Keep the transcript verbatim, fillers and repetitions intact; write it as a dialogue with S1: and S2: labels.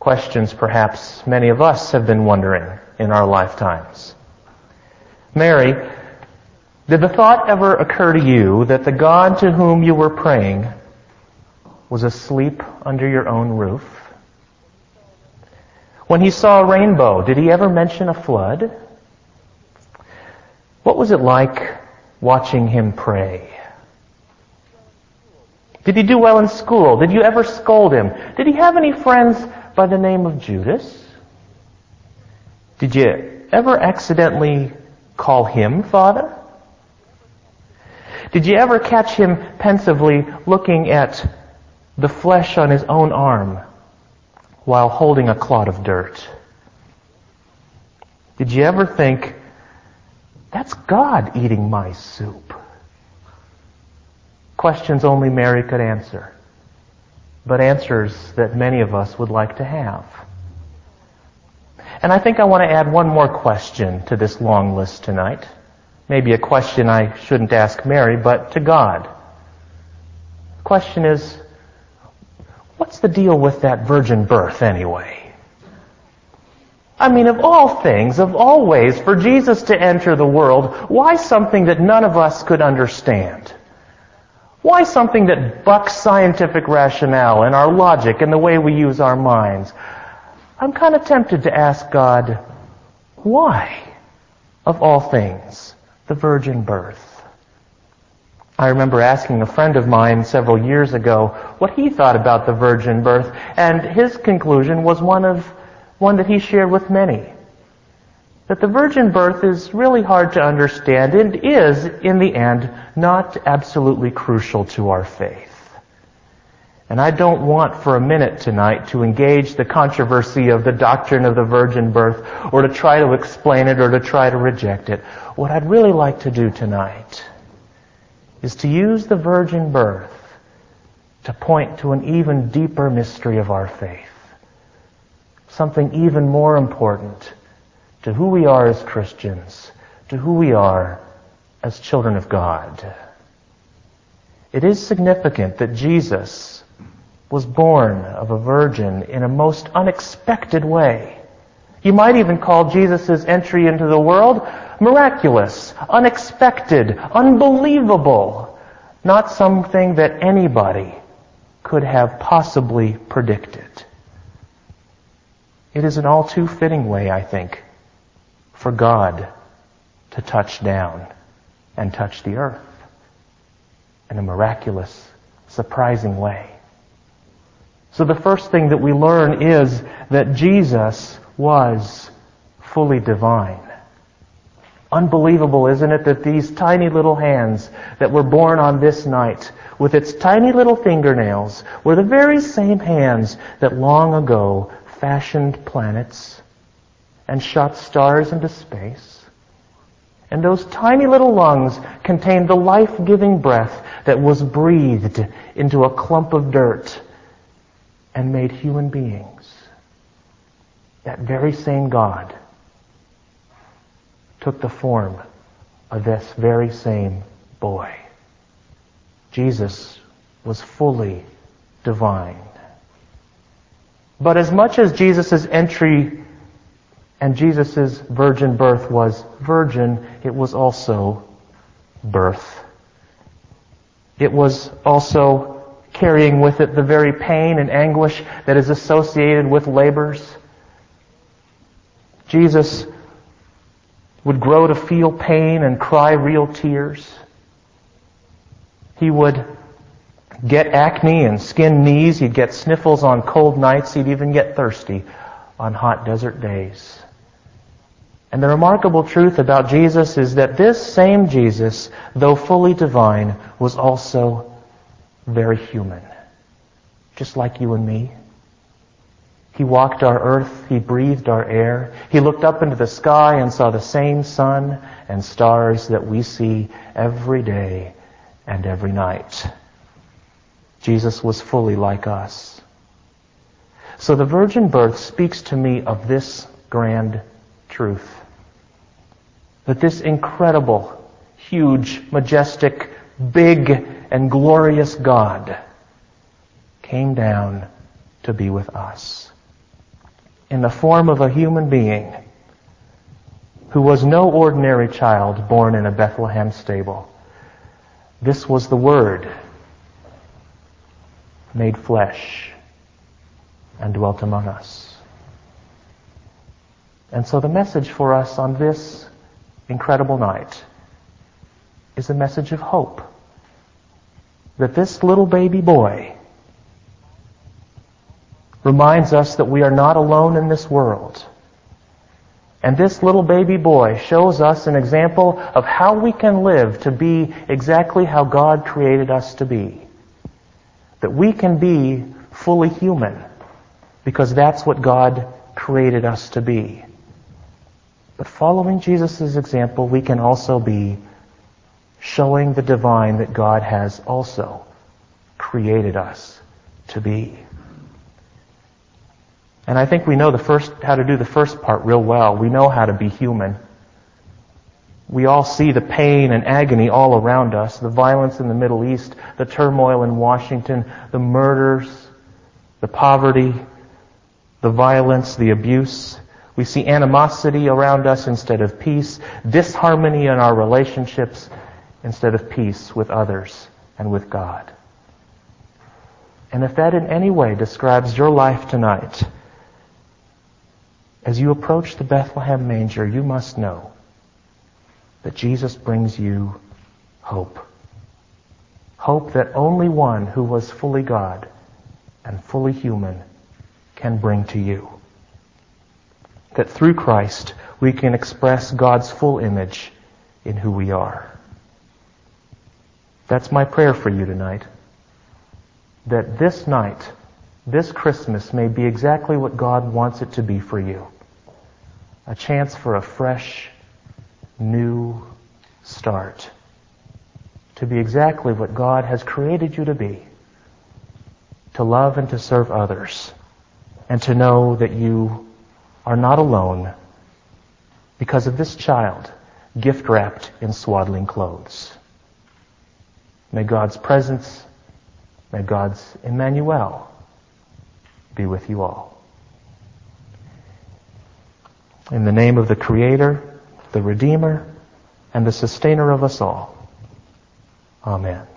S1: Questions perhaps many of us have been wondering in our lifetimes. Mary, did the thought ever occur to you that the God to whom you were praying was asleep under your own roof? When he saw a rainbow, did he ever mention a flood? What was it like watching him pray? Did he do well in school? Did you ever scold him? Did he have any friends by the name of Judas? Did you ever accidentally call him Father? Did you ever catch him pensively looking at the flesh on his own arm while holding a clod of dirt? Did you ever think, that's God eating my soup? Questions only Mary could answer, but answers that many of us would like to have. And I think I want to add one more question to this long list tonight. Maybe a question I shouldn't ask Mary, but to God. The question is, what's the deal with that virgin birth anyway? I mean, of all things, of all ways, for Jesus to enter the world, why something that none of us could understand? Why something that bucks scientific rationale and our logic and the way we use our minds? I'm kind of tempted to ask God, why, of all things, the virgin birth? I remember asking a friend of mine several years ago what he thought about the virgin birth, and his conclusion was one of one that he shared with many. That the virgin birth is really hard to understand and is, in the end, not absolutely crucial to our faith. And I don't want for a minute tonight to engage the controversy of the doctrine of the virgin birth or to try to explain it or to try to reject it. What I'd really like to do tonight is to use the virgin birth to point to an even deeper mystery of our faith. Something even more important to who we are as Christians, to who we are as children of God. It is significant that Jesus was born of a virgin in a most unexpected way. You might even call Jesus' entry into the world miraculous, unexpected, unbelievable, not something that anybody could have possibly predicted. It is an all too fitting way, I think, for God to touch down and touch the earth in a miraculous, surprising way. So the first thing that we learn is that Jesus was fully divine. Unbelievable, isn't it, that these tiny little hands that were born on this night with its tiny little fingernails were the very same hands that long ago fashioned planets and shot stars into space. And those tiny little lungs contained the life-giving breath that was breathed into a clump of dirt and made human beings. That very same God took the form of this very same boy. Jesus was fully divine. But as much as Jesus' entry and Jesus' virgin birth was virgin, it was also birth. It was also carrying with it the very pain and anguish that is associated with labors. Jesus would grow to feel pain and cry real tears. He would get acne and skin knees. He'd get sniffles on cold nights. He'd even get thirsty on hot desert days. And the remarkable truth about Jesus is that this same Jesus, though fully divine, was also very human, just like you and me. He walked our earth, he breathed our air, he looked up into the sky and saw the same sun and stars that we see every day and every night. Jesus was fully like us. So the virgin birth speaks to me of this grand truth, that this incredible, huge, majestic, big, and glorious God came down to be with us. in the form of a human being who was no ordinary child born in a Bethlehem stable. This was the Word made flesh and dwelt among us. And so the message for us on this incredible night is a message of hope. That this little baby boy reminds us that we are not alone in this world. And this little baby boy shows us an example of how we can live to be exactly how God created us to be. That we can be fully human because that's what God created us to be. But following Jesus' example, we can also be showing the divine that God has also created us to be. And I think we know the first how to do the first part real well. We know how to be human. We all see the pain and agony all around us, the violence in the Middle East, the turmoil in Washington, the murders, the poverty, the violence, the abuse. We see animosity around us instead of peace, disharmony in our relationships instead of peace with others and with God. And if that in any way describes your life tonight, as you approach the Bethlehem manger, you must know that Jesus brings you hope. Hope that only one who was fully God and fully human can bring to you. That through Christ we can express God's full image in who we are. That's my prayer for you tonight. That this night, this Christmas, may be exactly what God wants it to be for you. A chance for a fresh, new start. To be exactly what God has created you to be. To love and to serve others. And to know that you are not alone because of this child gift wrapped in swaddling clothes. May God's presence, may God's Emmanuel be with you all. In the name of the Creator, the Redeemer, and the Sustainer of us all. Amen.